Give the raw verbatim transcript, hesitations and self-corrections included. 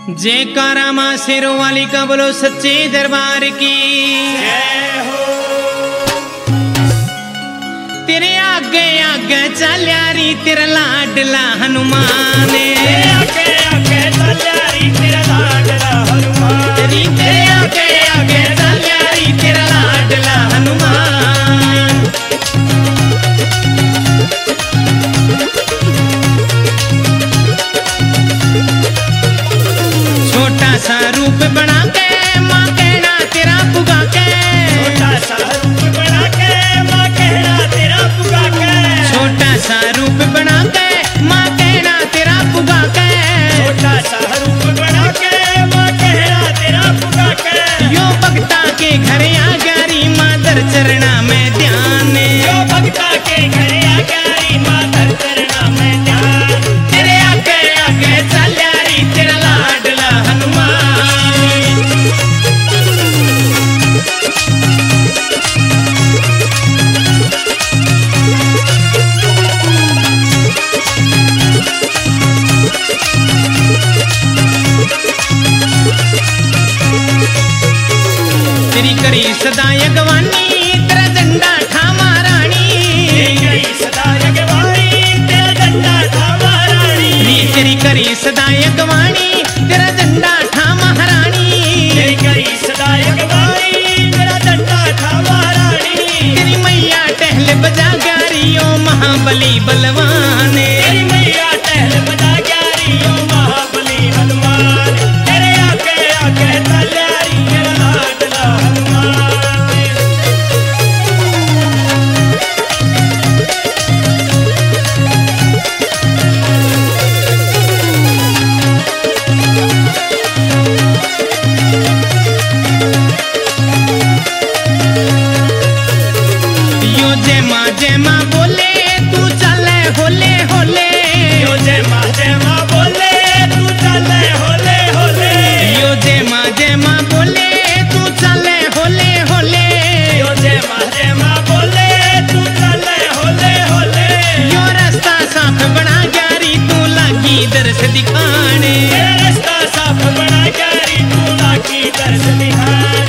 जयकारा मां शेरों वाली का बोलो सच्चे दरबार की जय हो। तेरे आगे आगे चल्या री तेरा लाडला हनुमान आगे आगे चल्या री तेरा लाडला हनुमान री तेरे आगे आगे चल्या री तेरा लाडला हनुमान। छोटा सा रूप बना के माँ कहना तेरा पुगा के छोटा सा रूप बना के माँ कहना तेरा पुगा के छोटा सा रूप बना के माँ कहना तेरा पुगा के छोटा सा रूप बना के माँ कहना तेरा पुगा के यो भक्ता के घर आ गरी मादर चरणा में ध्यान यो भक्ता के घर आ गरी मादर चरणा में ध्यान तेरे आगे आगे चल्या री तेरा लाडला हनुमान। तेरी करी सदा अगवानी तेरा झंडा ठामा रानी गई सदा अगवानी तेरा झंडा ठामा रानी तेरी करी सदा अगवानी तेरा झंडा ठामा रानी तेरी करी सदा अगवानी तेरा झंडा ठामा रानी तेरी मैया टहल बजा गारी ओ महाबली बलवान तेरी मैया टहल बजा गारी ओ महाबली हनुमान तेरे आगे आगे चल्या री तेरा लाडला हनुमान। यो जय माँ जय माँ बोले तू चले होले होले यो जय माँ जय माँ बोले तू चले होले होले यो जय माँ जय माँ बोले तू चले होले होले यो जय माँ जय माँ बोले तू चले होले होले यो रास्ता साफ बना गारी तू लागी दर्श दिखाने तेरा रास्ता साफ बना गारी तू लागी दर्श दिखाने